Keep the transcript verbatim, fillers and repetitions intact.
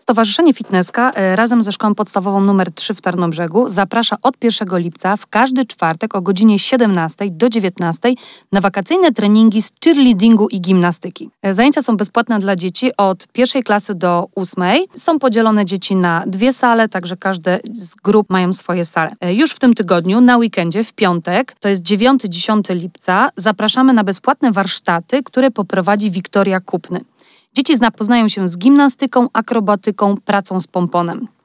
Stowarzyszenie Fitnesska e, razem ze Szkołą Podstawową numer trzy w Tarnobrzegu zaprasza od pierwszego lipca w każdy czwartek o godzinie siedemnastej do dziewiętnastej na wakacyjne treningi z cheerleadingu i gimnastyki. E, Zajęcia są bezpłatne dla dzieci od pierwszej klasy do ósmej. Są podzielone dzieci na dwie sale, także każde z grup mają swoje sale. E, Już w tym tygodniu, na weekendzie, w piątek, to jest dziewiątego do dziesiątego lipca, zapraszamy na bezpłatne warsztaty, które poprowadzi Wiktoria Kupny. Dzieci zapoznają się z gimnastyką, akrobatyką, pracą z pomponem.